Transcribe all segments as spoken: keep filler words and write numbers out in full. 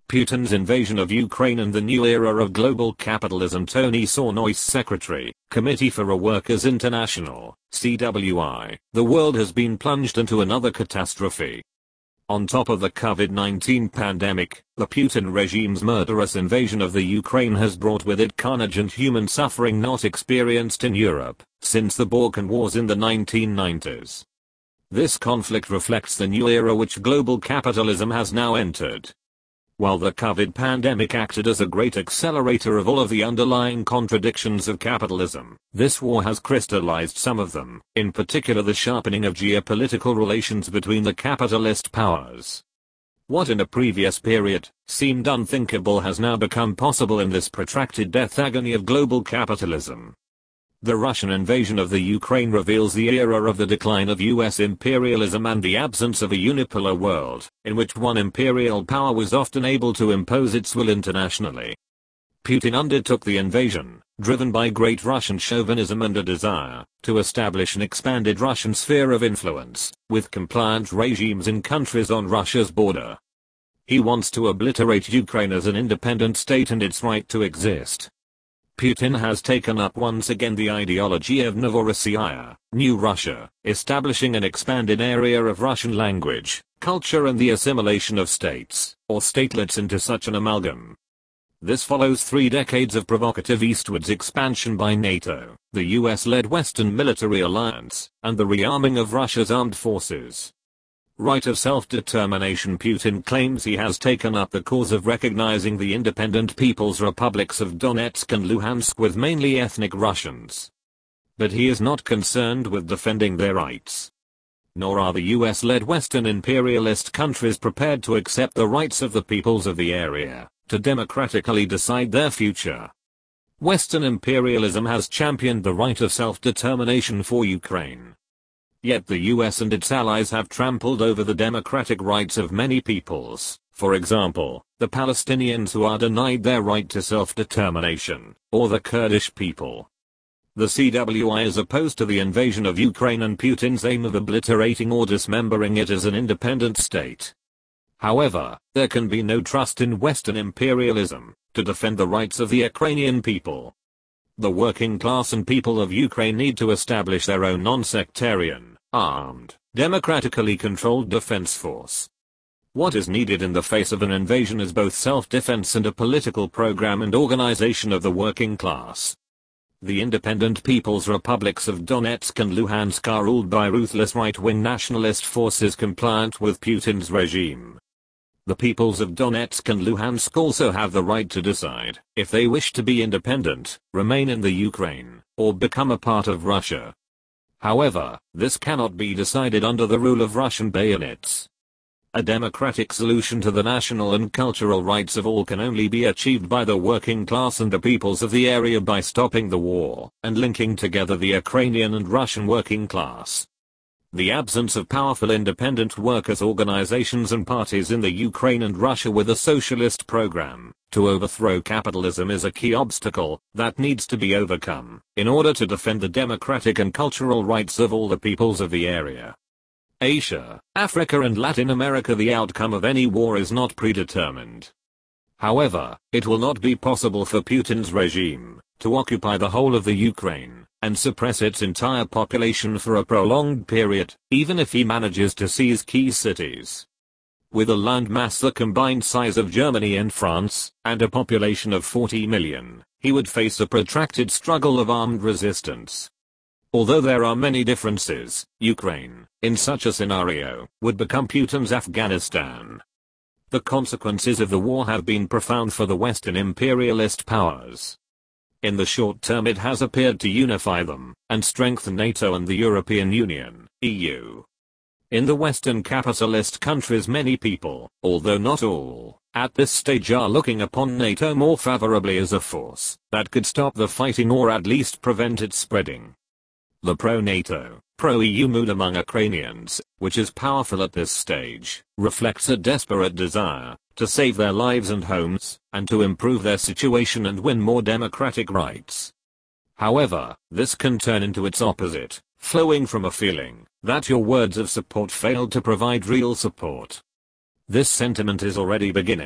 Putin's invasion of Ukraine and the new era of global capitalism. Tony Sornois, Secretary, Committee for a Workers International, C W I. The world has been plunged into another catastrophe. On top of the COVID nineteen pandemic, the Putin regime's murderous invasion of the Ukraine has brought with it carnage and human suffering not experienced in Europe since the Balkan Wars in the nineteen nineties. This conflict reflects the new era which global capitalism has now entered. While the COVID pandemic acted as a great accelerator of all of the underlying contradictions of capitalism, this war has crystallized some of them, in particular the sharpening of geopolitical relations between the capitalist powers. What in a previous period seemed unthinkable has now become possible in this protracted death agony of global capitalism. The Russian invasion of the Ukraine reveals the era of the decline of U S imperialism and the absence of a unipolar world, in which one imperial power was often able to impose its will internationally. Putin undertook the invasion, driven by great Russian chauvinism and a desire to establish an expanded Russian sphere of influence, with compliant regimes in countries on Russia's border. He wants to obliterate Ukraine as an independent state and its right to exist. Putin has taken up once again the ideology of Novorossiya, New Russia, establishing an expanded area of Russian language, culture and the assimilation of states, or statelets into such an amalgam. This follows three decades of provocative eastwards expansion by NATO, the U S-led Western military alliance, and the rearming of Russia's armed forces. Right of self-determination. Putin claims he has taken up the cause of recognizing the independent people's republics of Donetsk and Luhansk with mainly ethnic Russians. But he is not concerned with defending their rights. Nor are the U S-led Western imperialist countries prepared to accept the rights of the peoples of the area to democratically decide their future. Western imperialism has championed the right of self-determination for Ukraine. Yet the U S and its allies have trampled over the democratic rights of many peoples, for example, the Palestinians who are denied their right to self-determination, or the Kurdish people. The C W I is opposed to the invasion of Ukraine and Putin's aim of obliterating or dismembering it as an independent state. However, there can be no trust in Western imperialism to defend the rights of the Ukrainian people. The working class and people of Ukraine need to establish their own non-sectarian, armed, democratically controlled defense force. What is needed in the face of an invasion is both self-defense and a political program and organization of the working class. The independent people's republics of Donetsk and Luhansk are ruled by ruthless right-wing nationalist forces compliant with Putin's regime. The peoples of Donetsk and Luhansk also have the right to decide if they wish to be independent, remain in the Ukraine, or become a part of Russia. However, this cannot be decided under the rule of Russian bayonets. A democratic solution to the national and cultural rights of all can only be achieved by the working class and the peoples of the area by stopping the war and linking together the Ukrainian and Russian working class. The absence of powerful independent workers' organizations and parties in the Ukraine and Russia with a socialist program to overthrow capitalism is a key obstacle that needs to be overcome in order to defend the democratic and cultural rights of all the peoples of the area. Asia, Africa and Latin America. The outcome of any war is not predetermined. However, it will not be possible for Putin's regime to occupy the whole of the Ukraine and suppress its entire population for a prolonged period, even if he manages to seize key cities. With a landmass the combined size of Germany and France, and a population of forty million, he would face a protracted struggle of armed resistance. Although there are many differences, Ukraine, in such a scenario, would become Putin's Afghanistan. The consequences of the war have been profound for the Western imperialist powers. In the short term it has appeared to unify them, and strengthen NATO and the European Union, E U. In the Western capitalist countries many people, although not all, at this stage are looking upon NATO more favorably as a force that could stop the fighting or at least prevent its spreading. The pro-NATO, pro-E U mood among Ukrainians, which is powerful at this stage, reflects a desperate desire to save their lives and homes, and to improve their situation and win more democratic rights. However, this can turn into its opposite, flowing from a feeling that your words of support failed to provide real support. This sentiment is already beginning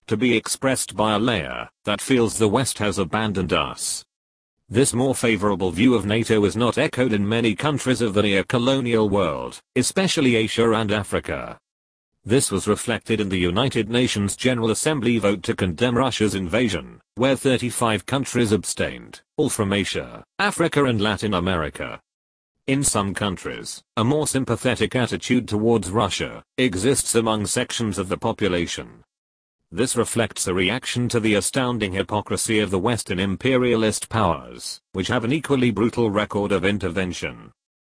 to be expressed by a layer that feels the West has abandoned us. This more favorable view of NATO is not echoed in many countries of the near-colonial world, especially Asia and Africa. This was reflected in the United Nations General Assembly vote to condemn Russia's invasion, where thirty-five countries abstained, all from Asia, Africa and Latin America. In some countries, a more sympathetic attitude towards Russia exists among sections of the population. This reflects a reaction to the astounding hypocrisy of the Western imperialist powers, which have an equally brutal record of intervention.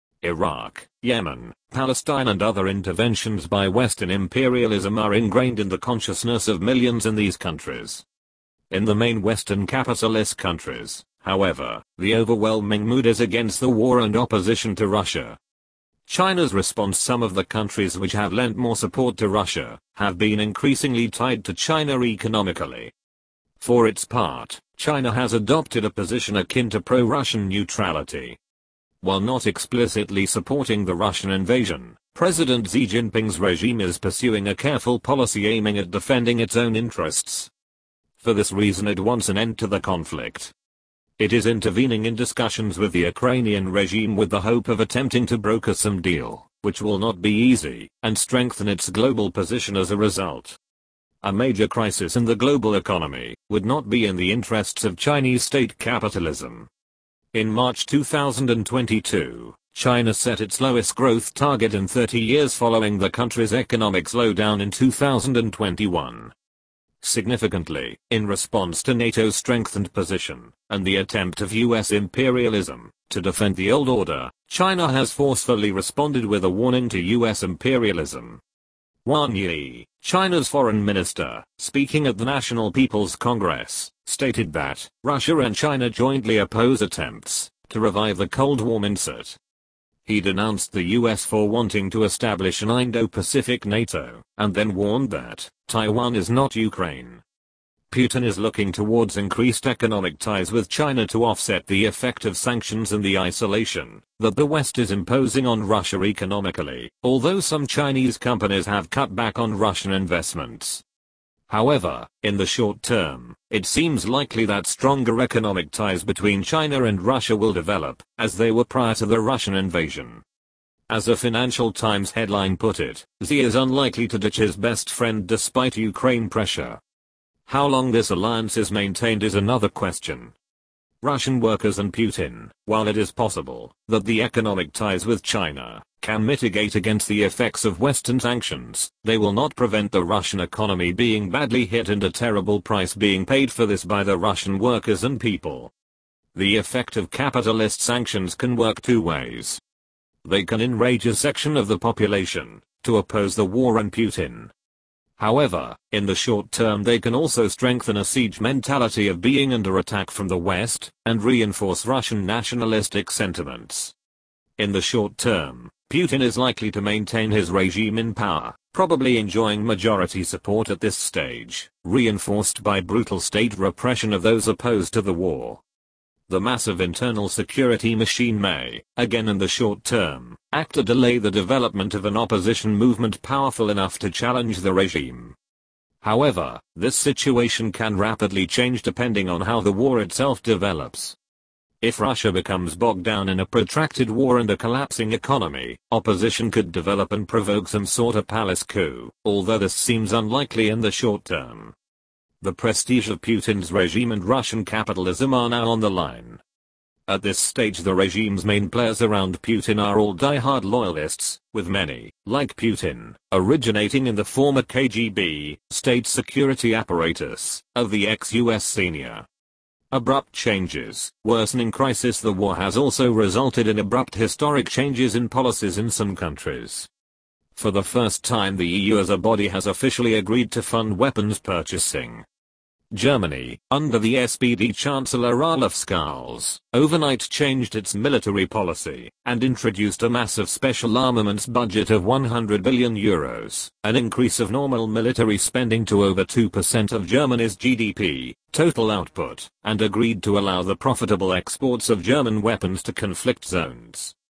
Iraq, Yemen, Palestine and other interventions by Western imperialism are ingrained in the consciousness of millions in these countries. In the main Western capitalist countries, however, the overwhelming mood is against the war and opposition to Russia. China's response: some of the countries which have lent more support to Russia have been increasingly tied to China economically. For its part, China has adopted a position akin to pro-Russian neutrality. While not explicitly supporting the Russian invasion, President Xi Jinping's regime is pursuing a careful policy aiming at defending its own interests. For this reason it wants an end to the conflict. It is intervening in discussions with the Ukrainian regime with the hope of attempting to broker some deal, which will not be easy, and strengthen its global position as a result. A major crisis in the global economy would not be in the interests of Chinese state capitalism. In March two thousand twenty-two, China set its lowest growth target in thirty years following the country's economic slowdown in two thousand twenty-one. Significantly, in response to NATO's strengthened position, and the attempt of U S imperialism to defend the old order, China has forcefully responded with a warning to U S imperialism. Wang Yi, China's foreign minister, speaking at the National People's Congress, stated that Russia and China jointly oppose attempts to revive the Cold War mindset. He denounced the U S for wanting to establish an Indo-Pacific NATO, and then warned that Taiwan is not Ukraine. Putin is looking towards increased economic ties with China to offset the effect of sanctions and the isolation that the West is imposing on Russia economically, although some Chinese companies have cut back on Russian investments. However, in the short term, it seems likely that stronger economic ties between China and Russia will develop, as they were prior to the Russian invasion. As a Financial Times headline put it, Xi is unlikely to ditch his best friend despite Ukraine pressure. How long this alliance is maintained is another question. Russian workers and Putin, while it is possible that the economic ties with China can mitigate against the effects of Western sanctions, they will not prevent the Russian economy being badly hit and a terrible price being paid for this by the Russian workers and people. The effect of capitalist sanctions can work two ways. They can enrage a section of the population to oppose the war and Putin. However, in the short term they can also strengthen a siege mentality of being under attack from the West, and reinforce Russian nationalistic sentiments. In the short term, Putin is likely to maintain his regime in power, probably enjoying majority support at this stage, reinforced by brutal state repression of those opposed to the war. The massive internal security machine may, again in the short term, act to delay the development of an opposition movement powerful enough to challenge the regime. However, this situation can rapidly change depending on how the war itself develops. If Russia becomes bogged down in a protracted war and a collapsing economy, opposition could develop and provoke some sort of palace coup, although this seems unlikely in the short term. The prestige of Putin's regime and Russian capitalism are now on the line. At this stage the regime's main players around Putin are all die-hard loyalists, with many, like Putin, originating in the former K G B, state security apparatus, of the ex-U S senior. Abrupt changes, worsening crisis. The war has also resulted in abrupt historic changes in policies in some countries. For the first time the E U as a body has officially agreed to fund weapons purchasing. Germany, under the S P D Chancellor Olaf Scholz, overnight changed its military policy, and introduced a massive special armaments budget of one hundred billion euros, an increase of normal military spending to over two percent of Germany's G D P, total output, and agreed to allow the profitable exports of German weapons to conflict zones.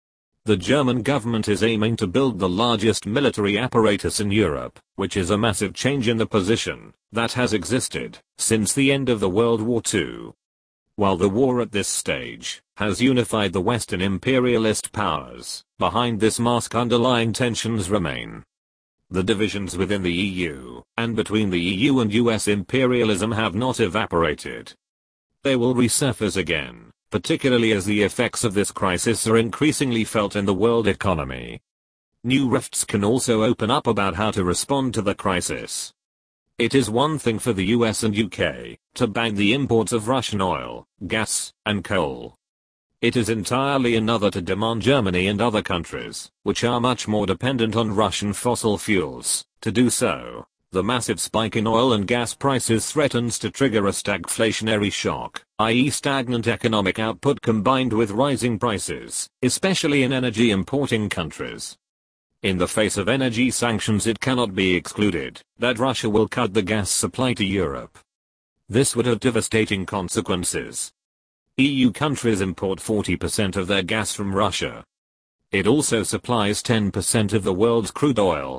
The German government is aiming to build the largest military apparatus in Europe, which is a massive change in the position that has existed since the end of the World War Two. While the war at this stage has unified the Western imperialist powers, behind this mask underlying tensions remain. The divisions within the E U and between the E U and U S imperialism have not evaporated. They will resurface again, particularly as the effects of this crisis are increasingly felt in the world economy. New rifts can also open up about how to respond to the crisis. It is one thing for the U S and U K to ban the imports of Russian oil, gas, and coal. It is entirely another to demand Germany and other countries, which are much more dependent on Russian fossil fuels, to do so. The massive spike in oil and gas prices threatens to trigger a stagflationary shock, that is stagnant economic output combined with rising prices, especially in energy importing countries. In the face of energy sanctions, it cannot be excluded that Russia will cut the gas supply to Europe. This would have devastating consequences. E U countries import forty percent of their gas from Russia. It also supplies ten percent of the world's crude oil.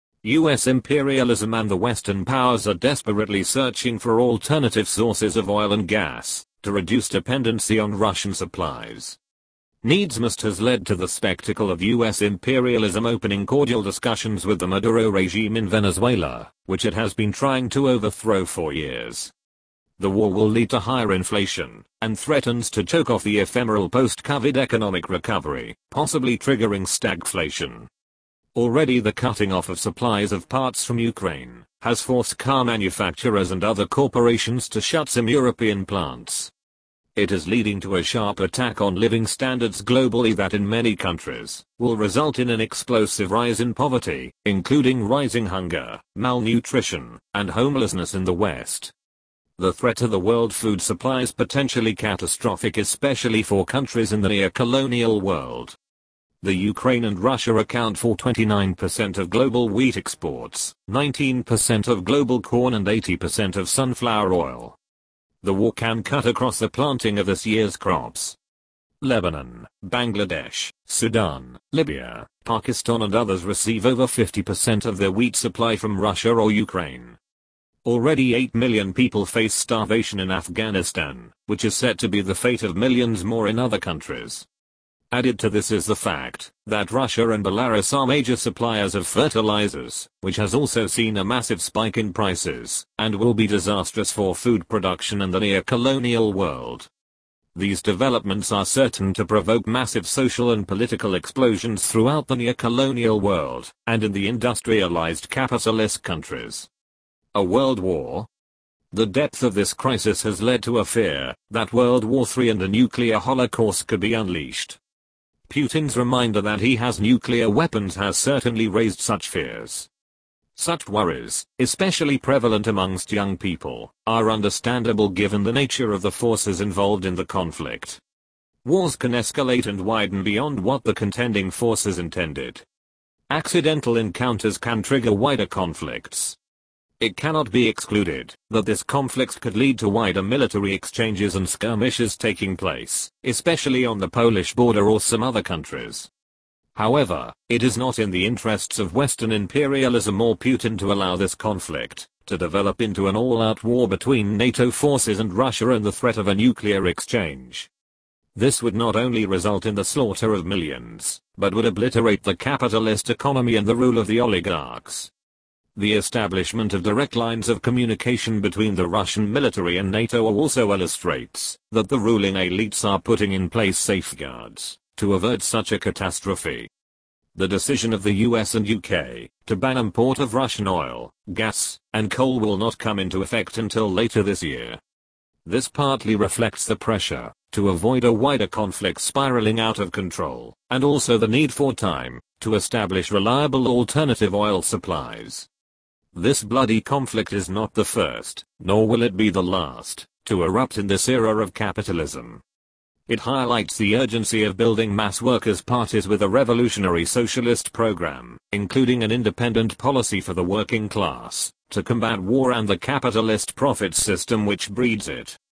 U S imperialism and the Western powers are desperately searching for alternative sources of oil and gas to reduce dependency on Russian supplies. Needs must has led to the spectacle of U S imperialism opening cordial discussions with the Maduro regime in Venezuela, which it has been trying to overthrow for years. The war will lead to higher inflation and threatens to choke off the ephemeral post-COVID economic recovery, possibly triggering stagflation. Already the cutting off of supplies of parts from Ukraine has forced car manufacturers and other corporations to shut some European plants. It is leading to a sharp attack on living standards globally that in many countries will result in an explosive rise in poverty, including rising hunger, malnutrition, and homelessness in the West. The threat to the world food supply is potentially catastrophic, especially for countries in the near-colonial world. The Ukraine and Russia account for twenty-nine percent of global wheat exports, nineteen percent of global corn and eighty percent of sunflower oil. The war can cut across the planting of this year's crops. Lebanon, Bangladesh, Sudan, Libya, Pakistan and others receive over fifty percent of their wheat supply from Russia or Ukraine. Already eight million people face starvation in Afghanistan, which is set to be the fate of millions more in other countries. Added to this is the fact that Russia and Belarus are major suppliers of fertilizers, which has also seen a massive spike in prices, and will be disastrous for food production in the near-colonial world. These developments are certain to provoke massive social and political explosions throughout the near-colonial world, and in the industrialized capitalist countries. A world war? The depth of this crisis has led to a fear that World War Three and a nuclear holocaust could be unleashed. Putin's reminder that he has nuclear weapons has certainly raised such fears. Such worries, especially prevalent amongst young people, are understandable given the nature of the forces involved in the conflict. Wars can escalate and widen beyond what the contending forces intended. Accidental encounters can trigger wider conflicts. It cannot be excluded that this conflict could lead to wider military exchanges and skirmishes taking place, especially on the Polish border or some other countries. However, it is not in the interests of Western imperialism or Putin to allow this conflict to develop into an all-out war between NATO forces and Russia and the threat of a nuclear exchange. This would not only result in the slaughter of millions, but would obliterate the capitalist economy and the rule of the oligarchs. The establishment of direct lines of communication between the Russian military and NATO also illustrates that the ruling elites are putting in place safeguards to avert such a catastrophe. The decision of the U S and U K to ban import of Russian oil, gas, and coal will not come into effect until later this year. This partly reflects the pressure to avoid a wider conflict spiraling out of control, and also the need for time to establish reliable alternative oil supplies. This bloody conflict is not the first, nor will it be the last, to erupt in this era of capitalism. It highlights the urgency of building mass workers' parties with a revolutionary socialist program, including an independent policy for the working class, to combat war and the capitalist profit system which breeds it.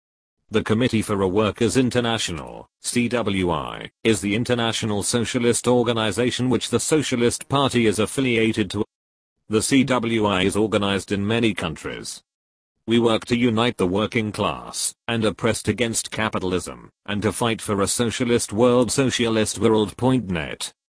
The Committee for a Workers' International, C W I, is the international socialist organization which the Socialist Party is affiliated to. The C W I is organized in many countries. We work to unite the working class and oppressed against capitalism, and to fight for a socialist world. Socialist world dot net